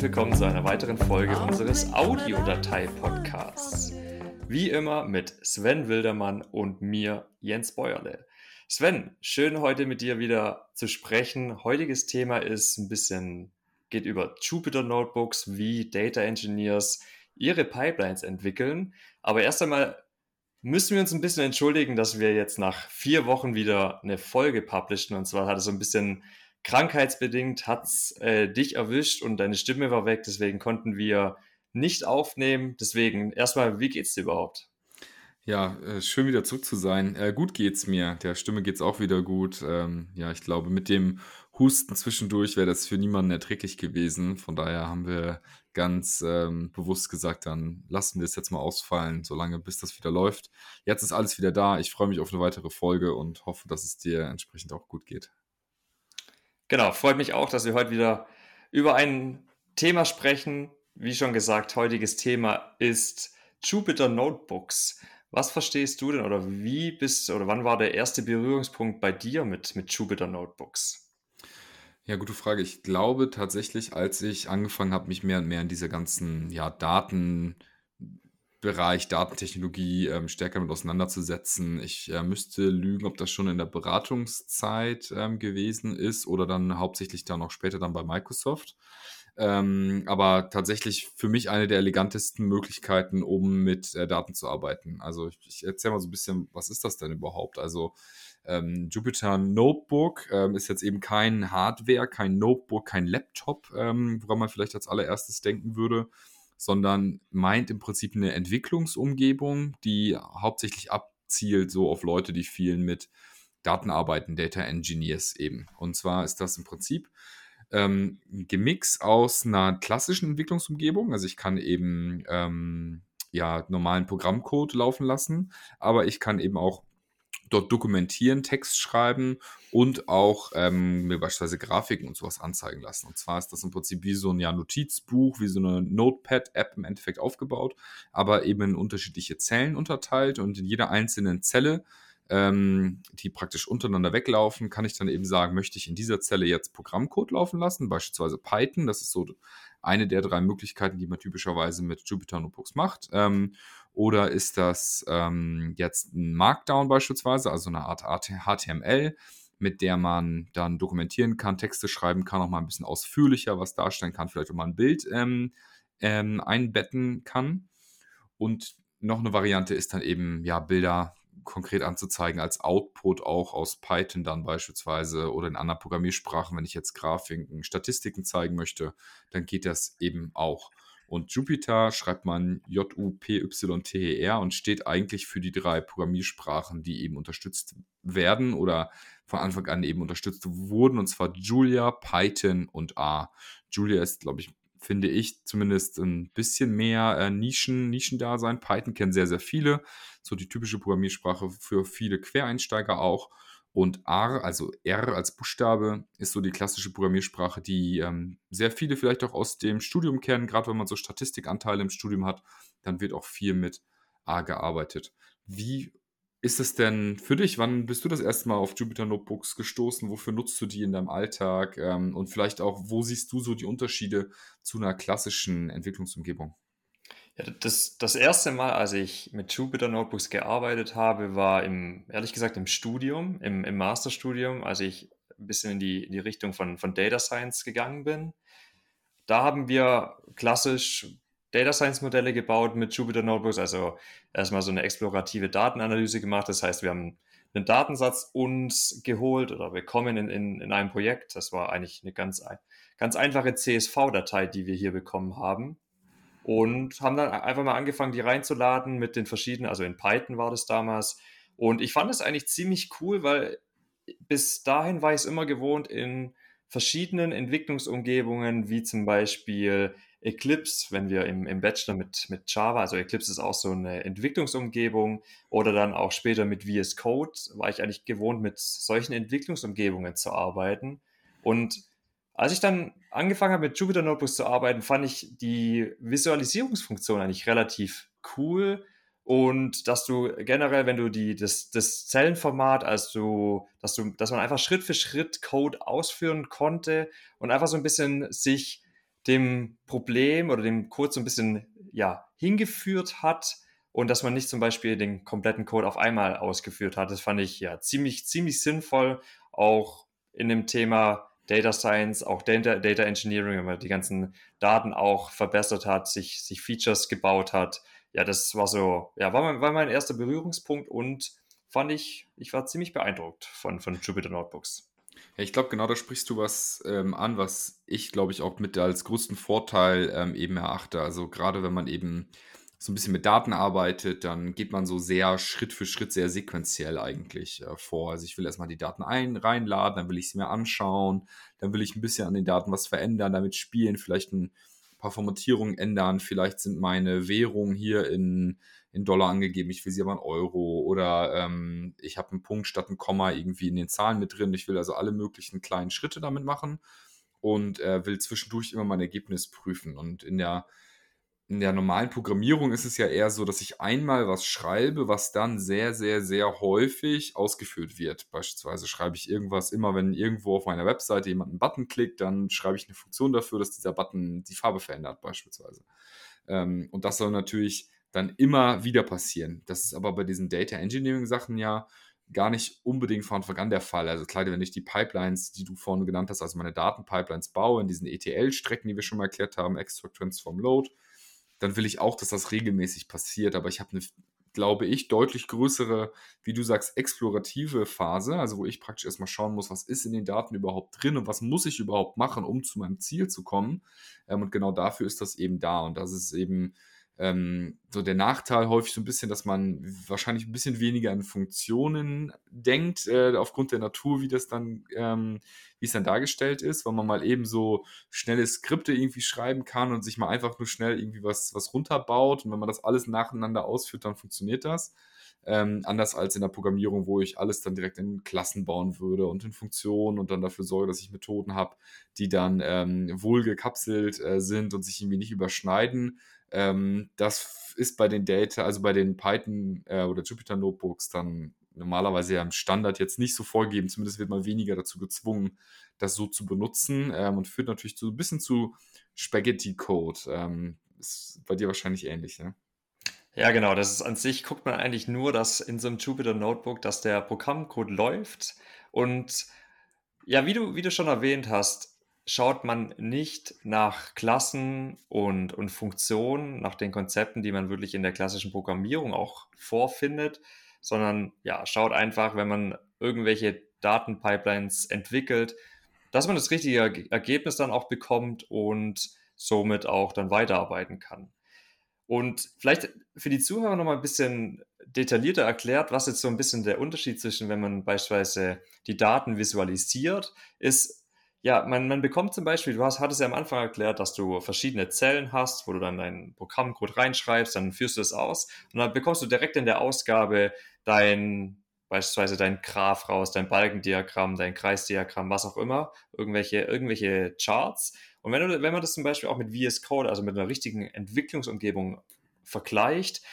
herzlich willkommen zu einer weiteren Folge unseres Audiodatei-Podcasts. Wie immer mit Sven Wildermann und mir, Jens Bäuerle. Sven, schön heute mit dir wieder zu sprechen. Heutiges Thema geht über Jupyter Notebooks, wie Data Engineers ihre Pipelines entwickeln. Aber erst einmal müssen wir uns ein bisschen entschuldigen, dass wir jetzt nach 4 Wochen wieder eine Folge publishen. Und zwar hat es so ein bisschen krankheitsbedingt hat's dich erwischt und deine Stimme war weg. Deswegen konnten wir nicht aufnehmen. Deswegen erstmal, wie geht's dir überhaupt? Ja, schön wieder zurück zu sein. Gut geht's mir. Der Stimme geht's auch wieder gut. Ja, ich glaube, mit dem Husten zwischendurch wäre das für niemanden erträglich gewesen. Von daher haben wir ganz bewusst gesagt, dann lassen wir es jetzt mal ausfallen, solange bis das wieder läuft. Jetzt ist alles wieder da. Ich freue mich auf eine weitere Folge und hoffe, dass es dir entsprechend auch gut geht. Genau, freut mich auch, dass wir heute wieder über ein Thema sprechen. Wie schon gesagt, heutiges Thema ist Jupyter Notebooks. Was verstehst du denn oder wann war der erste Berührungspunkt bei dir mit Jupyter Notebooks? Ja, gute Frage. Ich glaube tatsächlich, als ich angefangen habe, mich mehr und mehr in diese ganzen, ja, Datenbereich, Datentechnologie, stärker mit auseinanderzusetzen. Ich, müsste lügen, ob das schon in der Beratungszeit, gewesen ist oder dann hauptsächlich dann auch später dann bei Microsoft. Aber tatsächlich für mich eine der elegantesten Möglichkeiten, um mit, Daten zu arbeiten. Also, ich erzähle mal so ein bisschen, was ist das denn überhaupt? Also, Jupyter Notebook ist jetzt eben kein Hardware, kein Notebook, kein Laptop, woran man vielleicht als allererstes denken würde, sondern meint im Prinzip eine Entwicklungsumgebung, die hauptsächlich abzielt so auf Leute, die viel mit Daten arbeiten, Data Engineers eben. Und zwar ist das im Prinzip ein Gemix aus einer klassischen Entwicklungsumgebung. Also ich kann eben ja, normalen Programmcode laufen lassen, aber ich kann eben auch dort dokumentieren, Text schreiben und auch mir beispielsweise Grafiken und sowas anzeigen lassen. Und zwar ist das im Prinzip wie so ein ja, Notizbuch, wie so eine Notepad-App im Endeffekt aufgebaut, aber eben in unterschiedliche Zellen unterteilt und in jeder einzelnen Zelle, die praktisch untereinander weglaufen, kann ich dann eben sagen, möchte ich in dieser Zelle jetzt Programmcode laufen lassen, beispielsweise Python. Das ist so eine der 3 Möglichkeiten, die man typischerweise mit Jupyter Notebooks macht. Oder ist das jetzt ein Markdown beispielsweise, also eine Art HTML, mit der man dann dokumentieren kann, Texte schreiben kann, auch mal ein bisschen ausführlicher was darstellen kann, vielleicht auch mal ein Bild einbetten kann. Und noch eine Variante ist dann eben, ja, Bilder konkret anzuzeigen als Output auch aus Python dann beispielsweise oder in anderen Programmiersprachen. Wenn ich jetzt Grafiken, Statistiken zeigen möchte, dann geht das eben auch. Und Jupyter schreibt man Jupyter und steht eigentlich für die 3 Programmiersprachen, die eben unterstützt werden oder von Anfang an eben unterstützt wurden, und zwar Julia, Python und R. Julia ist, glaube ich, finde ich zumindest ein bisschen mehr Nischendasein. Python kennen sehr, sehr viele. So die typische Programmiersprache für viele Quereinsteiger auch. Und R, also R als Buchstabe, ist so die klassische Programmiersprache, die sehr viele vielleicht auch aus dem Studium kennen. Gerade wenn man so Statistikanteile im Studium hat, dann wird auch viel mit R gearbeitet. Wie ist es denn für dich? Wann bist du das erste Mal auf Jupyter Notebooks gestoßen? Wofür nutzt du die in deinem Alltag? Und vielleicht auch, wo siehst du so die Unterschiede zu einer klassischen Entwicklungsumgebung? Ja, das erste Mal, als ich mit Jupyter Notebooks gearbeitet habe, war ehrlich gesagt im Studium, im Masterstudium, als ich ein bisschen in die Richtung von Data Science gegangen bin. Da haben wir klassisch Data Science Modelle gebaut mit Jupyter Notebooks, also erstmal so eine explorative Datenanalyse gemacht. Das heißt, wir haben einen Datensatz uns geholt oder bekommen in einem Projekt. Das war eigentlich eine ganz einfache CSV-Datei, die wir hier bekommen haben. Und haben dann einfach mal angefangen, die reinzuladen mit den verschiedenen, also in Python war das damals. Und ich fand es eigentlich ziemlich cool, weil bis dahin war ich es immer gewohnt, in verschiedenen Entwicklungsumgebungen, wie zum Beispiel Eclipse, wenn wir im Bachelor mit Java, also Eclipse ist auch so eine Entwicklungsumgebung, oder dann auch später mit VS Code, war ich eigentlich gewohnt, mit solchen Entwicklungsumgebungen zu arbeiten. Und als ich dann angefangen habe, mit Jupyter Notebooks zu arbeiten, fand ich die Visualisierungsfunktion eigentlich relativ cool, und dass du generell, wenn du das Zellenformat, dass man einfach Schritt für Schritt Code ausführen konnte und einfach so ein bisschen sich dem Problem oder dem Code so ein bisschen, ja, hingeführt hat und dass man nicht zum Beispiel den kompletten Code auf einmal ausgeführt hat. Das fand ich ja ziemlich sinnvoll, auch in dem Thema Data Science, auch Data Engineering, wenn man die ganzen Daten auch verbessert hat, sich Features gebaut hat. Ja, das war so, ja, war mein erster Berührungspunkt und ich war ziemlich beeindruckt von Jupyter Notebooks. Ja, ich glaube, genau da sprichst du was an, was ich, glaube ich, auch mit als größten Vorteil eben erachte. Also gerade wenn man eben so ein bisschen mit Daten arbeitet, dann geht man so sehr Schritt für Schritt, sehr sequenziell eigentlich vor. Also ich will erstmal die Daten reinladen, dann will ich sie mir anschauen, dann will ich ein bisschen an den Daten was verändern, damit spielen, vielleicht ein paar Formatierungen ändern, vielleicht sind meine Währungen hier in Dollar angegeben, ich will sie aber in Euro oder ich habe einen Punkt statt ein Komma irgendwie in den Zahlen mit drin. Ich will also alle möglichen kleinen Schritte damit machen und will zwischendurch immer mein Ergebnis prüfen. Und in der normalen Programmierung ist es ja eher so, dass ich einmal was schreibe, was dann sehr häufig ausgeführt wird. Beispielsweise schreibe ich irgendwas, immer wenn irgendwo auf meiner Webseite jemand einen Button klickt, dann schreibe ich eine Funktion dafür, dass dieser Button die Farbe verändert, beispielsweise. Und das soll natürlich dann immer wieder passieren. Das ist aber bei diesen Data Engineering Sachen ja gar nicht unbedingt von Anfang an der Fall. Also klar, wenn ich die Pipelines, die du vorhin genannt hast, also meine Datenpipelines baue, in diesen ETL-Strecken, die wir schon mal erklärt haben, Extract, Transform, Load, dann will ich auch, dass das regelmäßig passiert. Aber ich habe eine, glaube ich, deutlich größere, wie du sagst, explorative Phase, also wo ich praktisch erstmal schauen muss, was ist in den Daten überhaupt drin und was muss ich überhaupt machen, um zu meinem Ziel zu kommen. Und genau dafür ist das eben da. Und das ist eben so der Nachteil häufig so ein bisschen, dass man wahrscheinlich ein bisschen weniger an Funktionen denkt, aufgrund der Natur, wie es dann dargestellt ist, weil man mal eben so schnelle Skripte irgendwie schreiben kann und sich mal einfach nur schnell irgendwie was runterbaut. Und wenn man das alles nacheinander ausführt, dann funktioniert das. Anders als in der Programmierung, wo ich alles dann direkt in Klassen bauen würde und in Funktionen und dann dafür sorge, dass ich Methoden habe, die dann wohl gekapselt sind und sich irgendwie nicht überschneiden. Das ist bei den also bei den Python oder Jupyter Notebooks dann normalerweise ja im Standard jetzt nicht so vorgegeben. Zumindest wird man weniger dazu gezwungen, das so zu benutzen und führt natürlich so ein bisschen zu Spaghetti-Code. Ist bei dir wahrscheinlich ähnlich, ne? Ja, genau. Das ist an sich, guckt man eigentlich nur, dass in so einem Jupyter Notebook, dass der Programmcode läuft. Und ja, wie du schon erwähnt hast, schaut man nicht nach Klassen und Funktionen, nach den Konzepten, die man wirklich in der klassischen Programmierung auch vorfindet, sondern ja, schaut einfach, wenn man irgendwelche Datenpipelines entwickelt, dass man das richtige Ergebnis dann auch bekommt und somit auch dann weiterarbeiten kann. Und vielleicht für die Zuhörer noch mal ein bisschen detaillierter erklärt, was jetzt so ein bisschen der Unterschied zwischen, wenn man beispielsweise die Daten visualisiert, ist, ja, man bekommt zum Beispiel, hattest ja am Anfang erklärt, dass du verschiedene Zellen hast, wo du dann deinen Programmcode reinschreibst, dann führst du es aus und dann bekommst du direkt in der Ausgabe beispielsweise dein Graph raus, dein Balkendiagramm, dein Kreisdiagramm, was auch immer, irgendwelche Charts. Und wenn man das zum Beispiel auch mit VS Code, also mit einer richtigen Entwicklungsumgebung vergleicht,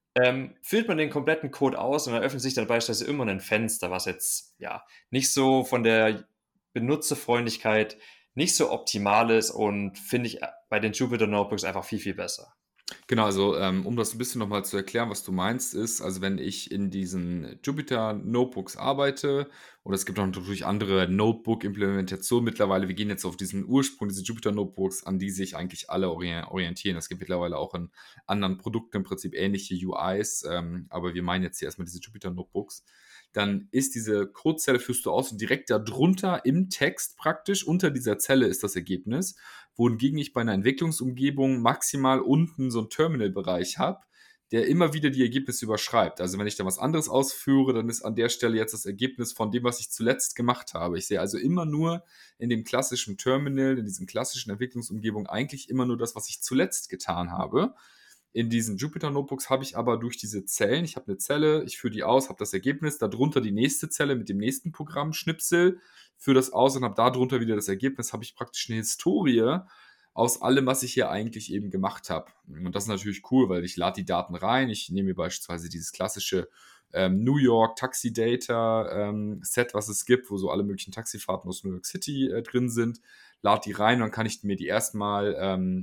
füllt man den kompletten Code aus und dann öffnet sich dann beispielsweise immer ein Fenster, was jetzt ja nicht so von der Benutzerfreundlichkeit nicht so optimal ist und finde ich bei den Jupyter Notebooks einfach viel besser. Genau, also um das ein bisschen nochmal zu erklären, was du meinst, ist, also wenn ich in diesen Jupyter Notebooks arbeite, oder es gibt auch natürlich andere Notebook-Implementationen mittlerweile, wir gehen jetzt auf diesen Ursprung, diese Jupyter Notebooks, an die sich eigentlich alle orientieren. Es gibt mittlerweile auch in anderen Produkten im Prinzip ähnliche UIs, aber wir meinen jetzt hier erstmal diese Jupyter Notebooks. Dann ist diese Codezelle, führst du aus und direkt darunter im Text praktisch, unter dieser Zelle ist das Ergebnis, wohingegen ich bei einer Entwicklungsumgebung maximal unten so einen Terminal-Bereich habe, der immer wieder die Ergebnisse überschreibt. Also wenn ich da was anderes ausführe, dann ist an der Stelle jetzt das Ergebnis von dem, was ich zuletzt gemacht habe. Ich sehe also immer nur in dem klassischen Terminal, in diesen klassischen Entwicklungsumgebungen eigentlich immer nur das, was ich zuletzt getan habe. In diesen Jupyter Notebooks habe ich aber durch diese Zellen, ich habe eine Zelle, ich führe die aus, habe das Ergebnis, darunter die nächste Zelle mit dem nächsten Programm, Schnipsel, führe das aus und habe darunter wieder das Ergebnis, habe ich praktisch eine Historie aus allem, was ich hier eigentlich eben gemacht habe. Und das ist natürlich cool, weil ich lade die Daten rein, ich nehme mir beispielsweise dieses klassische New York Taxi Data Set, was es gibt, wo so alle möglichen Taxifahrten aus New York City drin sind. Lade die rein und dann kann ich mir die erstmal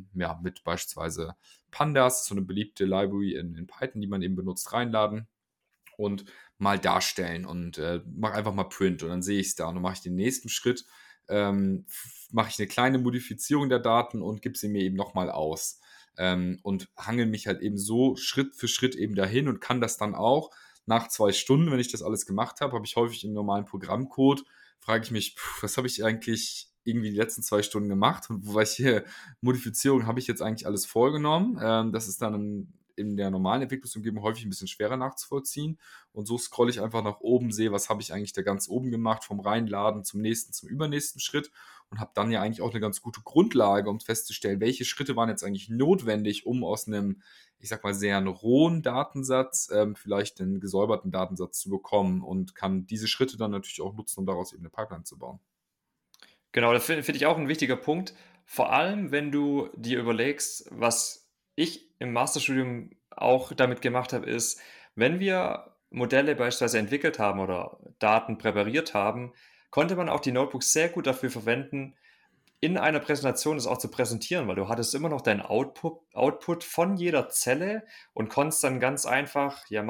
mit beispielsweise Pandas, so eine beliebte Library in Python, die man eben benutzt, reinladen und mal darstellen und mache einfach mal Print und dann sehe ich es da und dann mache ich den nächsten Schritt, mache ich eine kleine Modifizierung der Daten und gebe sie mir eben nochmal aus und hangel mich halt eben so Schritt für Schritt eben dahin und kann das dann auch nach 2 Stunden, wenn ich das alles gemacht habe, habe ich häufig im normalen Programmcode, frage ich mich, was habe ich eigentlich irgendwie die letzten 2 Stunden gemacht und welche Modifizierung habe ich jetzt eigentlich alles vorgenommen. Das ist dann in der normalen Entwicklungsumgebung häufig ein bisschen schwerer nachzuvollziehen. Und so scrolle ich einfach nach oben, sehe, was habe ich eigentlich da ganz oben gemacht, vom Reinladen zum nächsten, zum übernächsten Schritt und habe dann ja eigentlich auch eine ganz gute Grundlage, um festzustellen, welche Schritte waren jetzt eigentlich notwendig, um aus einem, ich sag mal, sehr rohen Datensatz vielleicht einen gesäuberten Datensatz zu bekommen und kann diese Schritte dann natürlich auch nutzen, um daraus eben eine Pipeline zu bauen. Genau, das finde ich auch ein wichtiger Punkt. Vor allem, wenn du dir überlegst, was ich im Masterstudium auch damit gemacht habe, ist, wenn wir Modelle beispielsweise entwickelt haben oder Daten präpariert haben, konnte man auch die Notebooks sehr gut dafür verwenden, in einer Präsentation das auch zu präsentieren, weil du hattest immer noch deinen Output von jeder Zelle und konntest dann ganz einfach, ja,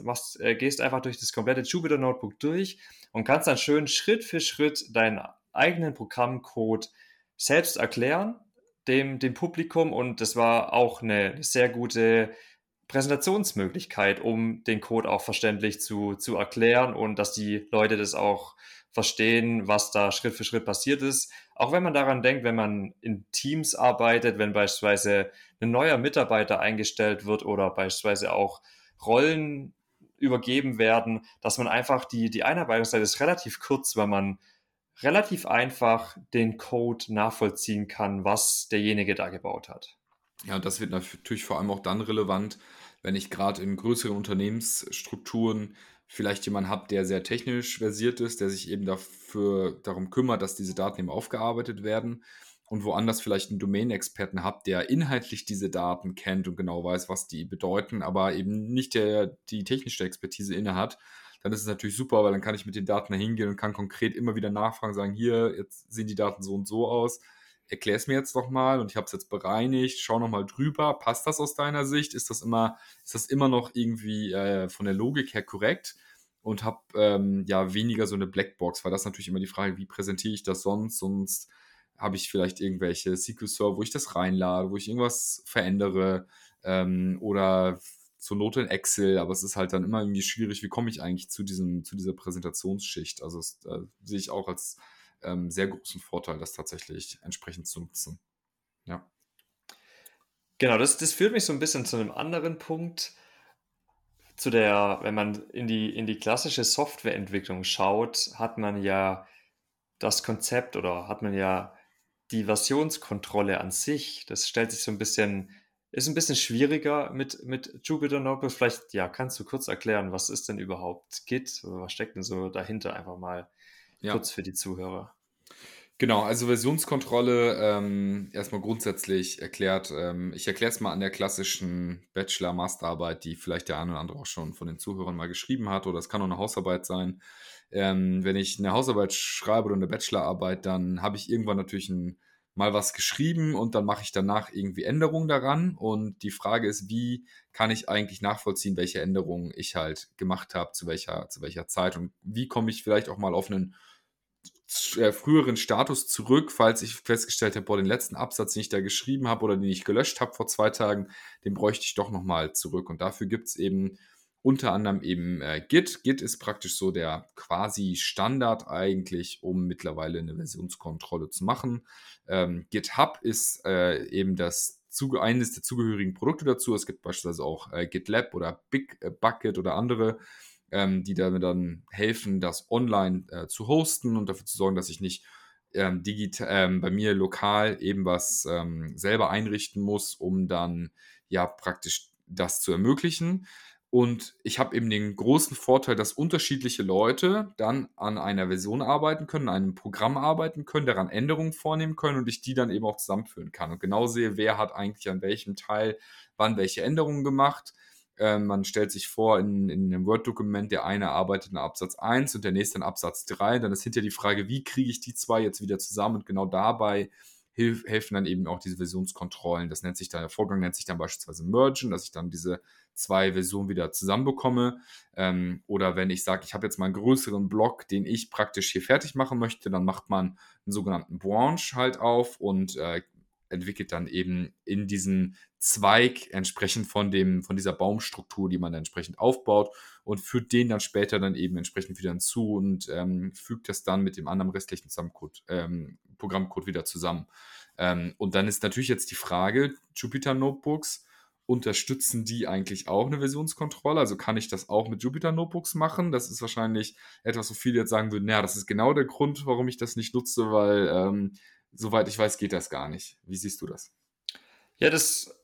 gehst einfach durch das komplette Jupyter Notebook durch und kannst dann schön Schritt für Schritt deinen eigenen Programmcode selbst erklären, dem Publikum, und das war auch eine sehr gute Präsentationsmöglichkeit, um den Code auch verständlich zu erklären und dass die Leute das auch verstehen, was da Schritt für Schritt passiert ist. Auch wenn man daran denkt, wenn man in Teams arbeitet, wenn beispielsweise ein neuer Mitarbeiter eingestellt wird oder beispielsweise auch Rollen übergeben werden, dass man einfach die Einarbeitungszeit ist relativ kurz, weil man relativ einfach den Code nachvollziehen kann, was derjenige da gebaut hat. Ja, und das wird natürlich vor allem auch dann relevant, wenn ich gerade in größeren Unternehmensstrukturen vielleicht jemanden habe, der sehr technisch versiert ist, der sich eben darum kümmert, dass diese Daten eben aufgearbeitet werden und woanders vielleicht einen Domain-Experten habe, der inhaltlich diese Daten kennt und genau weiß, was die bedeuten, aber eben nicht die technische Expertise inne hat, dann ist es natürlich super, weil dann kann ich mit den Daten da hingehen und kann konkret immer wieder nachfragen, sagen, hier, jetzt sehen die Daten so und so aus, erklär es mir jetzt doch mal und ich habe es jetzt bereinigt, schau noch mal drüber, passt das aus deiner Sicht? Ist das immer noch irgendwie von der Logik her korrekt? Und habe ja weniger so eine Blackbox, weil das ist natürlich immer die Frage, wie präsentiere ich das sonst? Sonst habe ich vielleicht irgendwelche SQL-Server, wo ich das reinlade, wo ich irgendwas verändere oder zur Not in Excel, aber es ist halt dann immer irgendwie schwierig, wie komme ich eigentlich zu dieser Präsentationsschicht? Also das sehe ich auch als sehr großen Vorteil, das tatsächlich entsprechend zu nutzen. Ja. Genau, das führt mich so ein bisschen zu einem anderen Punkt, wenn man in die klassische Softwareentwicklung schaut, hat man ja das Konzept oder hat man ja die Versionskontrolle an sich. Das stellt sich so ein bisschen ist ein bisschen schwieriger mit Jupyter Notebooks. Vielleicht, ja, kannst du kurz erklären, was ist denn überhaupt Git? Oder was steckt denn so dahinter? Einfach mal Ja, kurz für die Zuhörer. genau, also Versionskontrolle erstmal grundsätzlich erklärt. Ich erkläre es mal an der klassischen Bachelor-Masterarbeit, die vielleicht der eine oder andere auch schon von den Zuhörern mal geschrieben hat, oder es kann auch eine Hausarbeit sein. Wenn ich eine Hausarbeit schreibe oder eine Bachelorarbeit, dann habe ich irgendwann natürlich mal was geschrieben und dann mache ich danach irgendwie Änderungen daran. Und die Frage ist, wie kann ich eigentlich nachvollziehen, welche Änderungen ich halt gemacht habe, zu welcher Zeit und wie komme ich vielleicht auch mal auf einen früheren Status zurück, falls ich festgestellt habe, boah, den letzten Absatz, den ich da geschrieben habe oder den ich gelöscht habe vor 2 Tagen, den bräuchte ich doch nochmal zurück. Und dafür gibt es eben unter anderem eben Git. Git ist praktisch so der quasi Standard eigentlich, um mittlerweile eine Versionskontrolle zu machen. GitHub ist eben eines der zugehörigen Produkte dazu. Es gibt beispielsweise auch GitLab oder Bitbucket oder andere die damit dann helfen, das online zu hosten und dafür zu sorgen, dass ich nicht bei mir lokal eben was selber einrichten muss, um dann ja praktisch das zu ermöglichen. Und ich habe eben den großen Vorteil, dass unterschiedliche Leute dann an einer Version arbeiten können, an einem Programm arbeiten können, daran Änderungen vornehmen können und ich die dann eben auch zusammenführen kann und genau sehe, wer hat eigentlich an welchem Teil wann welche Änderungen gemacht. Man stellt sich vor, in einem Word-Dokument, der eine arbeitet in Absatz 1 und der nächste in Absatz 3. Dann ist hinterher die Frage, wie kriege ich die zwei jetzt wieder zusammen? Und genau dabei helfen dann eben auch diese Versionskontrollen. Der Vorgang nennt sich dann beispielsweise Mergen, dass ich dann diese zwei Versionen wieder zusammenbekomme. Oder wenn ich sage, ich habe jetzt mal einen größeren Block, den ich praktisch hier fertig machen möchte, dann macht man einen sogenannten Branch halt auf und entwickelt dann eben in diesen Zweig entsprechend von dieser Baumstruktur, die man dann entsprechend aufbaut, und führt den dann später dann eben entsprechend wieder hinzu und fügt das dann mit dem anderen restlichen Programmcode wieder zusammen. Und dann ist natürlich jetzt die Frage, Jupyter Notebooks, unterstützen die eigentlich auch eine Versionskontrolle? Also kann ich das auch mit Jupyter Notebooks machen? Das ist wahrscheinlich etwas, wo viele jetzt sagen würden, ja, das ist genau der Grund, warum ich das nicht nutze, weil soweit ich weiß, geht das gar nicht. Wie siehst du das? Ja, das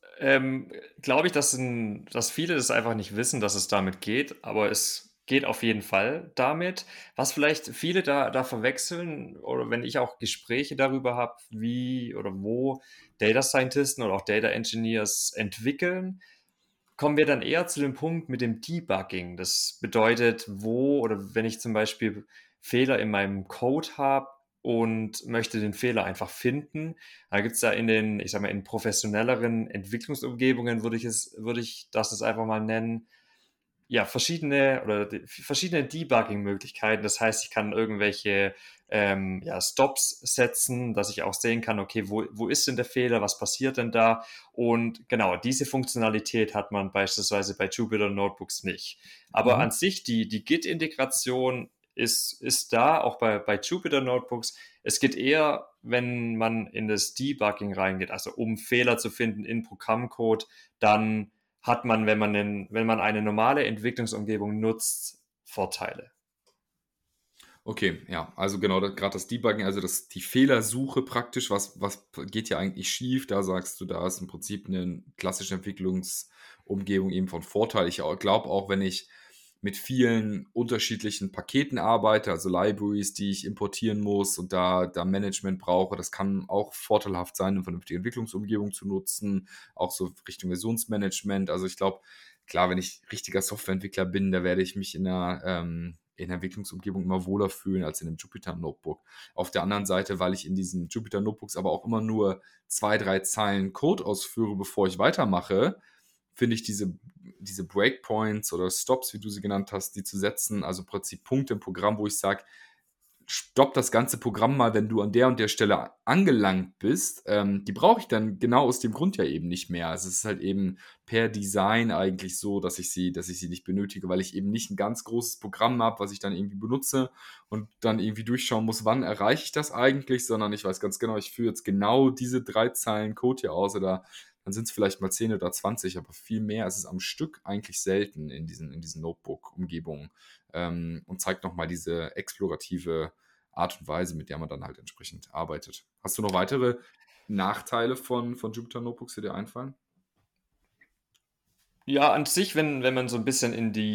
glaube ich, dass viele das einfach nicht wissen, dass es damit geht, aber es geht auf jeden Fall damit. Was vielleicht viele da verwechseln, oder wenn ich auch Gespräche darüber habe, wie oder wo Data Scientisten oder auch Data Engineers entwickeln, kommen wir dann eher zu dem Punkt mit dem Debugging. Das bedeutet, wo oder wenn ich zum Beispiel Fehler in meinem Code habe und möchte den Fehler einfach finden, da gibt es da ich sag mal, in professionelleren Entwicklungsumgebungen würde ich das einfach mal nennen, ja, verschiedene Debugging-Möglichkeiten. Das heißt, ich kann irgendwelche ja, Stops setzen, dass ich auch sehen kann, okay, wo ist denn der Fehler, was passiert denn da? Und genau, diese Funktionalität hat man beispielsweise bei Jupyter Notebooks nicht. Aber Mhm. an sich, die Git-Integration ist da, auch bei Jupyter Notebooks. Es geht eher, wenn man in das Debugging reingeht, also um Fehler zu finden in Programmcode, dann hat man, wenn man eine normale Entwicklungsumgebung nutzt, Vorteile. Okay, ja, also genau, gerade das Debugging, also die Fehlersuche praktisch, was geht ja eigentlich schief? Da sagst du, da ist im Prinzip eine klassische Entwicklungsumgebung eben von Vorteil. Ich glaube auch, wenn ich mit vielen unterschiedlichen Paketen arbeite, also Libraries, die ich importieren muss und da Management brauche, das kann auch vorteilhaft sein, eine vernünftige Entwicklungsumgebung zu nutzen, auch so Richtung Versionsmanagement. Also ich glaube, klar, wenn ich richtiger Softwareentwickler bin, da werde ich mich in der Entwicklungsumgebung immer wohler fühlen als in einem Jupyter Notebook. Auf der anderen Seite, weil ich in diesen Jupyter Notebooks aber auch immer nur 2, 3 Zeilen Code ausführe, bevor ich weitermache, finde ich diese Breakpoints oder Stops, wie du sie genannt hast, die zu setzen, also im Prinzip Punkte im Programm, wo ich sage, stopp das ganze Programm mal, wenn du an der und der Stelle angelangt bist. Die brauche ich dann genau aus dem Grund ja eben nicht mehr. Also es ist halt eben per Design eigentlich so, dass ich sie nicht benötige, weil ich eben nicht ein ganz großes Programm habe, was ich dann irgendwie benutze und dann irgendwie durchschauen muss, wann erreiche ich das eigentlich, sondern ich weiß ganz genau, ich führe jetzt genau diese 3 Zeilen Code hier aus, oder dann sind es vielleicht mal 10 oder 20, aber viel mehr ist es am Stück eigentlich selten in diesen Notebook-Umgebungen, und zeigt nochmal diese explorative Art und Weise, mit der man dann halt entsprechend arbeitet. Hast du noch weitere Nachteile von Jupyter Notebooks, die dir einfallen? Ja, an sich, wenn man so ein bisschen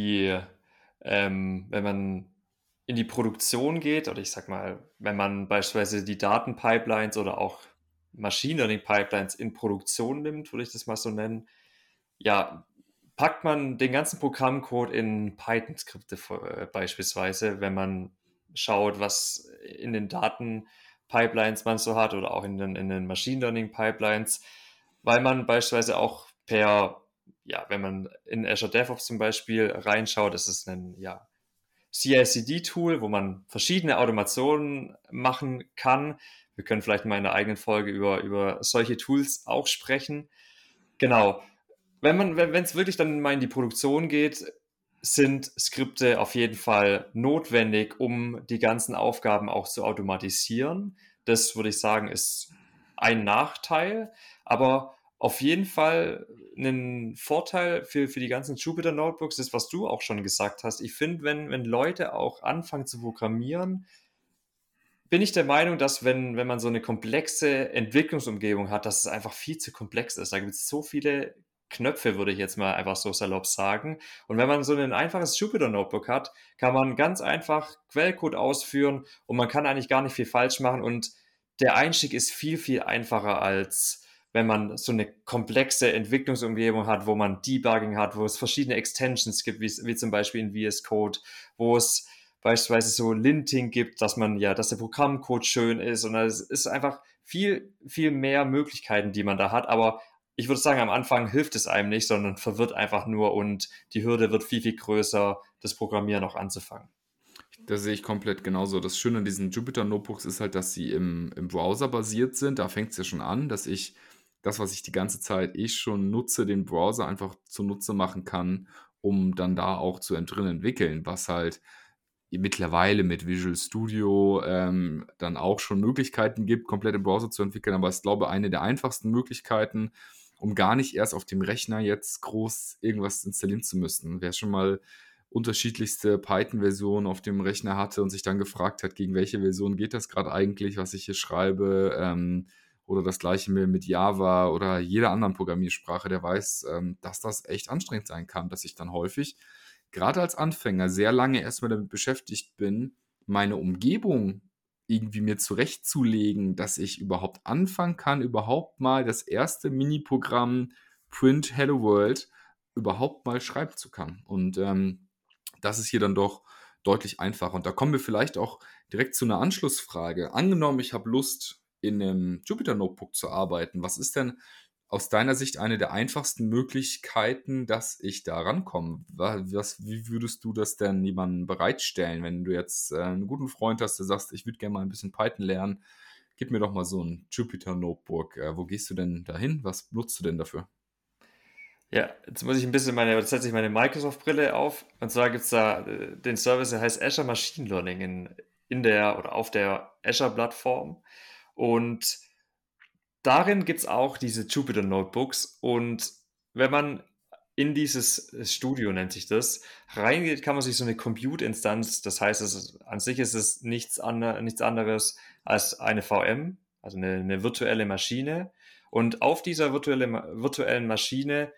wenn man in die Produktion geht, oder ich sag mal, wenn man beispielsweise die Datenpipelines oder auch Machine Learning Pipelines in Produktion nimmt, würde ich das mal so nennen, ja, packt man den ganzen Programmcode in Python-Skripte beispielsweise, wenn man schaut, was in den Datenpipelines man so hat oder auch in den Machine Learning Pipelines, weil man beispielsweise auch ja, wenn man in Azure DevOps zum Beispiel reinschaut, das ist ein, ja, CI/CD-Tool, wo man verschiedene Automationen machen kann. Wir können vielleicht mal in einer eigenen Folge über solche Tools auch sprechen. Genau. Wenn es wirklich dann mal in die Produktion geht, sind Skripte auf jeden Fall notwendig, um die ganzen Aufgaben auch zu automatisieren. Das würde ich sagen, ist ein Nachteil, aber auf jeden Fall ein Vorteil für die ganzen Jupyter Notebooks ist, was du auch schon gesagt hast. Ich finde, wenn Leute auch anfangen zu programmieren, bin ich der Meinung, dass wenn man so eine komplexe Entwicklungsumgebung hat, dass es einfach viel zu komplex ist. Da gibt es so viele Knöpfe, würde ich jetzt mal einfach so salopp sagen. Und wenn man so ein einfaches Jupyter-Notebook hat, kann man ganz einfach Quellcode ausführen und man kann eigentlich gar nicht viel falsch machen. Und der Einstieg ist viel, viel einfacher als wenn man so eine komplexe Entwicklungsumgebung hat, wo man Debugging hat, wo es verschiedene Extensions gibt, wie zum Beispiel in VS Code, wo es beispielsweise so Linting gibt, dass der Programmcode schön ist und es ist einfach viel, viel mehr Möglichkeiten, die man da hat, aber ich würde sagen, am Anfang hilft es einem nicht, sondern verwirrt einfach nur und die Hürde wird viel, viel größer, das Programmieren auch anzufangen. Das sehe ich komplett genauso. Das Schöne an diesen Jupyter-Notebooks ist halt, dass sie im Browser basiert sind. Da fängt es ja schon an, dass ich das, was ich die ganze Zeit schon nutze, den Browser einfach zunutze machen kann, um dann da auch zu drin entwickeln, was halt mittlerweile mit Visual Studio dann auch schon Möglichkeiten gibt, komplett im Browser zu entwickeln. Aber ich glaube, eine der einfachsten Möglichkeiten, um gar nicht erst auf dem Rechner jetzt groß irgendwas installieren zu müssen. Wer schon mal unterschiedlichste Python-Versionen auf dem Rechner hatte und sich dann gefragt hat, gegen welche Version geht das gerade eigentlich, was ich hier schreibe, oder das gleiche mit Java oder jeder anderen Programmiersprache, der weiß, dass das echt anstrengend sein kann, dass ich dann häufig, gerade als Anfänger, sehr lange erstmal damit beschäftigt bin, meine Umgebung irgendwie mir zurechtzulegen, dass ich überhaupt anfangen kann, überhaupt mal das erste Mini-Programm Print Hello World überhaupt mal schreiben zu können. Und das ist hier dann doch deutlich einfacher. Und da kommen wir vielleicht auch direkt zu einer Anschlussfrage. Angenommen, ich habe Lust, in einem Jupyter Notebook zu arbeiten. Was ist denn aus deiner Sicht eine der einfachsten Möglichkeiten, dass ich da rankomme? Wie würdest du das denn jemandem bereitstellen, wenn du jetzt einen guten Freund hast, der sagt, ich würde gerne mal ein bisschen Python lernen, gib mir doch mal so ein Jupyter Notebook. Wo gehst du denn dahin? Was nutzt du denn dafür? Ja, jetzt muss ich ein bisschen jetzt setze ich meine Microsoft-Brille auf. Und zwar gibt es da den Service, der heißt Azure Machine Learning in der oder auf der Azure-Plattform. Und darin gibt es auch diese Jupyter Notebooks. Und wenn man in dieses Studio, nennt sich das, reingeht, kann man sich so eine Compute-Instanz, das heißt, an sich ist es nichts anderes als eine VM, also eine virtuelle Maschine. Und auf dieser virtuellen Maschine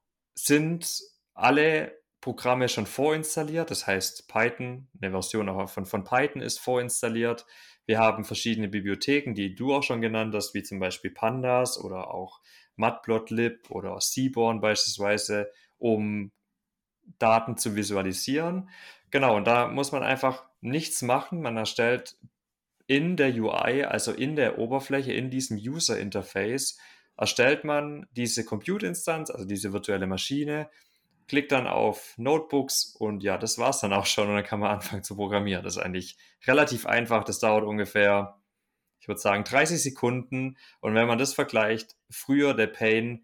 sind alle Programme schon vorinstalliert. Das heißt, Python, eine Version auch von Python ist vorinstalliert. Wir haben verschiedene Bibliotheken, die du auch schon genannt hast, wie zum Beispiel Pandas oder auch Matplotlib oder Seaborn beispielsweise, um Daten zu visualisieren. Genau, und da muss man einfach nichts machen. Man erstellt in der UI, also in der Oberfläche, in diesem User Interface, erstellt man diese Compute-Instanz, also diese virtuelle Maschine, klickt dann auf Notebooks und ja, das war's dann auch schon und dann kann man anfangen zu programmieren. Das ist eigentlich relativ einfach, das dauert ungefähr, ich würde sagen, 30 Sekunden und wenn man das vergleicht, früher der Pain,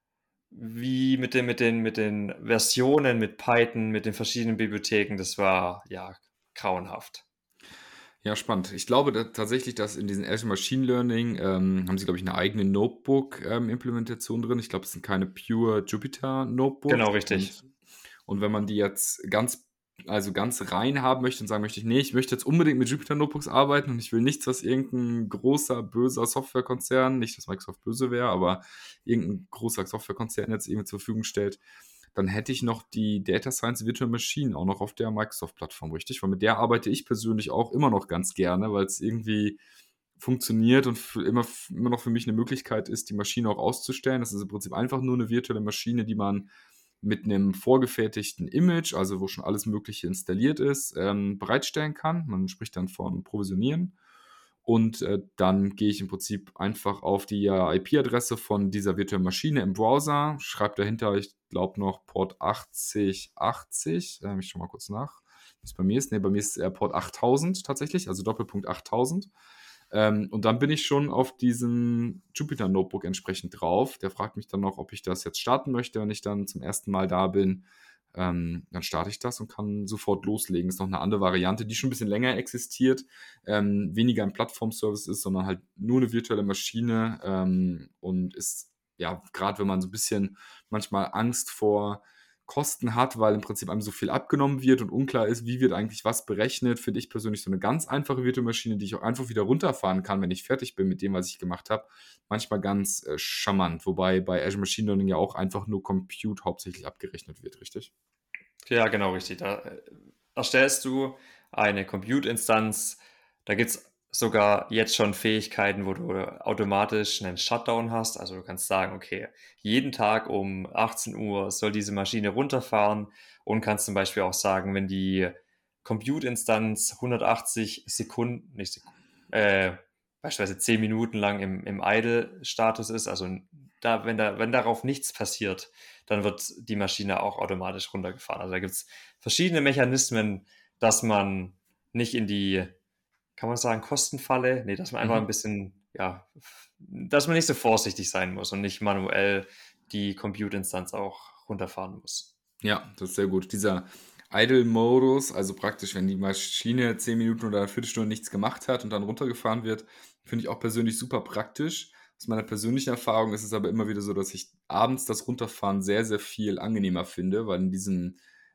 wie mit den Versionen, mit Python, mit den verschiedenen Bibliotheken, das war ja grauenhaft. Ja, spannend. Ich glaube tatsächlich, dass in diesem Azure Machine Learning haben sie, glaube ich, eine eigene Notebook-Implementation drin. Ich glaube, es sind keine pure Jupyter Notebooks. Genau, richtig. Und wenn man die jetzt ganz rein haben möchte und sagen möchte, nee, ich möchte jetzt unbedingt mit Jupyter Notebooks arbeiten und ich will nichts, was irgendein großer, böser Softwarekonzern, nicht, dass Microsoft böse wäre, aber irgendein großer Softwarekonzern jetzt irgendwie zur Verfügung stellt, dann hätte ich noch die Data Science Virtual Machine auch noch auf der Microsoft-Plattform, richtig? Weil mit der arbeite ich persönlich auch immer noch ganz gerne, weil es irgendwie funktioniert und immer noch für mich eine Möglichkeit ist, die Maschine auch auszustellen. Das ist im Prinzip einfach nur eine virtuelle Maschine, die man mit einem vorgefertigten Image, also wo schon alles Mögliche installiert ist, bereitstellen kann. Man spricht dann von Provisionieren. Und dann gehe ich im Prinzip einfach auf die IP-Adresse von dieser virtuellen Maschine im Browser, schreibe dahinter, ich glaube noch Port 8080, ich schaue mal kurz nach, wie es bei mir ist. Ne, bei mir ist Port 8000 tatsächlich, also Doppelpunkt 8000. Und dann bin ich schon auf diesem Jupyter Notebook entsprechend drauf. Der fragt mich dann noch, ob ich das jetzt starten möchte, wenn ich dann zum ersten Mal da bin. Dann starte ich das und kann sofort loslegen. Das ist noch eine andere Variante, die schon ein bisschen länger existiert, weniger ein Plattform-Service ist, sondern halt nur eine virtuelle Maschine und ist, ja, gerade wenn man so ein bisschen manchmal Angst vor Kosten hat, weil im Prinzip einem so viel abgenommen wird und unklar ist, wie wird eigentlich was berechnet, finde ich persönlich so eine ganz einfache virtuelle Maschine, die ich auch einfach wieder runterfahren kann, wenn ich fertig bin mit dem, was ich gemacht habe, manchmal ganz charmant. Wobei bei Azure Machine Learning ja auch einfach nur Compute hauptsächlich abgerechnet wird, richtig? Ja, genau, richtig. Da erstellst du eine Compute-Instanz. Da gibt es sogar jetzt schon Fähigkeiten, wo du automatisch einen Shutdown hast. Also du kannst sagen, okay, jeden Tag um 18 Uhr soll diese Maschine runterfahren und kannst zum Beispiel auch sagen, wenn die Compute-Instanz 180 Sekunden, nicht Sekunden, beispielsweise 10 Minuten lang im Idle-Status ist, also wenn darauf nichts passiert, dann wird die Maschine auch automatisch runtergefahren. Also da gibt es verschiedene Mechanismen, dass man nicht in die, kann man sagen, Kostenfalle? Nee, dass man einfach ein bisschen, ja, dass man nicht so vorsichtig sein muss und nicht manuell die Compute-Instanz auch runterfahren muss. Ja, das ist sehr gut. Dieser Idle-Modus, also praktisch, wenn die Maschine 10 Minuten oder eine Viertelstunde nichts gemacht hat und dann runtergefahren wird, finde ich auch persönlich super praktisch. Aus meiner persönlichen Erfahrung ist es aber immer wieder so, dass ich abends das Runterfahren sehr, sehr viel angenehmer finde, weil in diesem,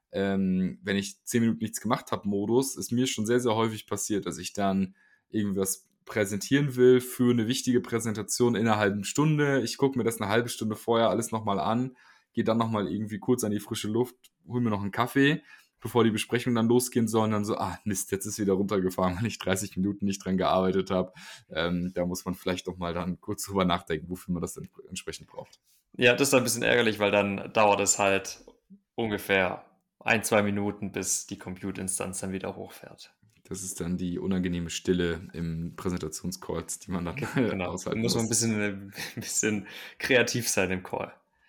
wenn ich 10 Minuten nichts gemacht habe, Modus, ist mir schon sehr, sehr häufig passiert, dass ich dann irgendwas präsentieren will für eine wichtige Präsentation in einer halben Stunde. Ich gucke mir das eine halbe Stunde vorher alles nochmal an, gehe dann nochmal irgendwie kurz an die frische Luft, hole mir noch einen Kaffee, bevor die Besprechung dann losgehen soll und dann so, Mist, jetzt ist wieder runtergefahren, weil ich 30 Minuten nicht dran gearbeitet habe. Da muss man vielleicht doch mal dann kurz drüber nachdenken, wofür man das entsprechend braucht. Ja, das ist ein bisschen ärgerlich, weil dann dauert es halt ungefähr 1-2 Minuten, bis die Compute-Instanz dann wieder hochfährt. Das ist dann die unangenehme Stille im Präsentationscalls, die man dann Genau, aushalten muss man ein bisschen kreativ sein im Call.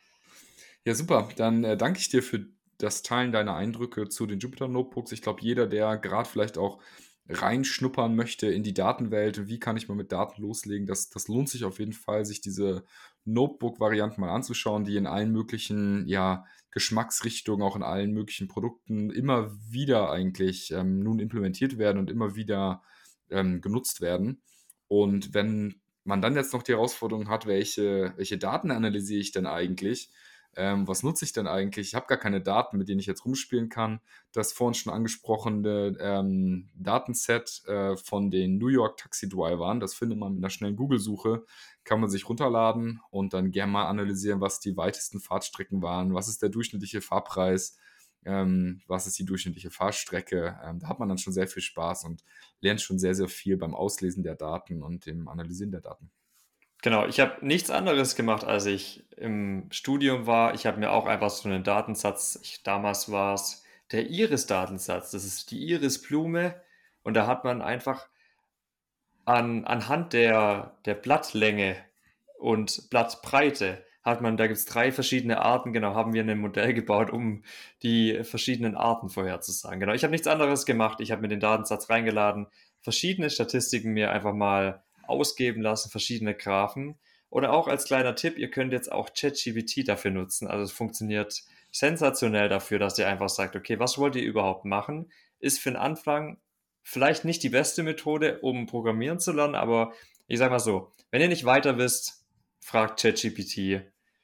Ja, super. Dann danke ich dir für das Teilen deiner Eindrücke zu den Jupyter Notebooks. Ich glaube, jeder, der gerade vielleicht auch reinschnuppern möchte in die Datenwelt und wie kann ich mal mit Daten loslegen, das lohnt sich auf jeden Fall, sich diese Notebook-Varianten mal anzuschauen, die in allen möglichen Geschmacksrichtungen, auch in allen möglichen Produkten immer wieder eigentlich nun implementiert werden und immer wieder genutzt werden. Und wenn man dann jetzt noch die Herausforderung hat, welche Daten analysiere ich denn eigentlich? Was nutze ich denn eigentlich? Ich habe gar keine Daten, mit denen ich jetzt rumspielen kann. Das vorhin schon angesprochene Datenset von den New York Taxi-Drivern, das findet man mit einer schnellen Google-Suche, kann man sich runterladen und dann gerne mal analysieren, was die weitesten Fahrtstrecken waren, was ist der durchschnittliche Fahrpreis, was ist die durchschnittliche Fahrstrecke. Da hat man dann schon sehr viel Spaß und lernt schon sehr, sehr viel beim Auslesen der Daten und dem Analysieren der Daten. Genau, ich habe nichts anderes gemacht, als ich im Studium war. Ich habe mir auch einfach so einen Datensatz, damals war es der Iris-Datensatz, das ist die Iris-Blume und da hat man einfach anhand der Blattlänge und Blattbreite da gibt es 3 verschiedene Arten, genau, haben wir ein Modell gebaut, um die verschiedenen Arten vorherzusagen. Genau, ich habe nichts anderes gemacht, ich habe mir den Datensatz reingeladen, verschiedene Statistiken mir einfach mal ausgeben lassen, verschiedene Graphen. Oder auch als kleiner Tipp, ihr könnt jetzt auch ChatGPT dafür nutzen. Also es funktioniert sensationell dafür, dass ihr einfach sagt, okay, was wollt ihr überhaupt machen? Ist für den Anfang vielleicht nicht die beste Methode, um programmieren zu lernen, aber ich sag mal so, wenn ihr nicht weiter wisst, fragt ChatGPT.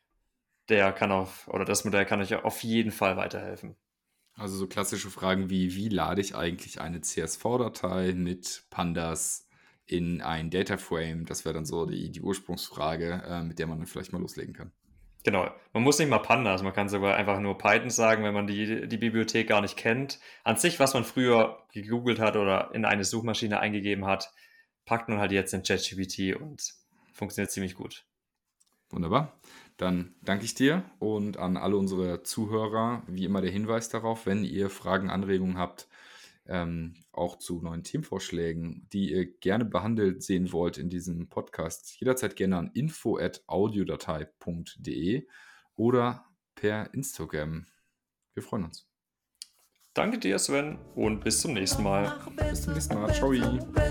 Das Modell kann euch auf jeden Fall weiterhelfen. Also so klassische Fragen wie lade ich eigentlich eine CSV-Datei mit Pandas in ein Dataframe? Das wäre dann so die Ursprungsfrage, mit der man dann vielleicht mal loslegen kann. Genau, man muss nicht mal Pandas, man kann sogar einfach nur Python sagen, wenn man die Bibliothek gar nicht kennt. An sich, was man früher gegoogelt hat oder in eine Suchmaschine eingegeben hat, packt man halt jetzt in ChatGPT und funktioniert ziemlich gut. Wunderbar. Dann danke ich dir und an alle unsere Zuhörer, wie immer der Hinweis darauf, wenn ihr Fragen, Anregungen habt, auch zu neuen Themenvorschlägen, die ihr gerne behandelt sehen wollt in diesem Podcast, jederzeit gerne an info@audiodatei.de oder per Instagram. Wir freuen uns. Danke dir, Sven, und bis zum nächsten Mal. Bis zum nächsten Mal. Ciao.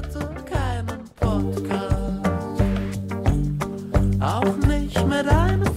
Auch nicht mit einem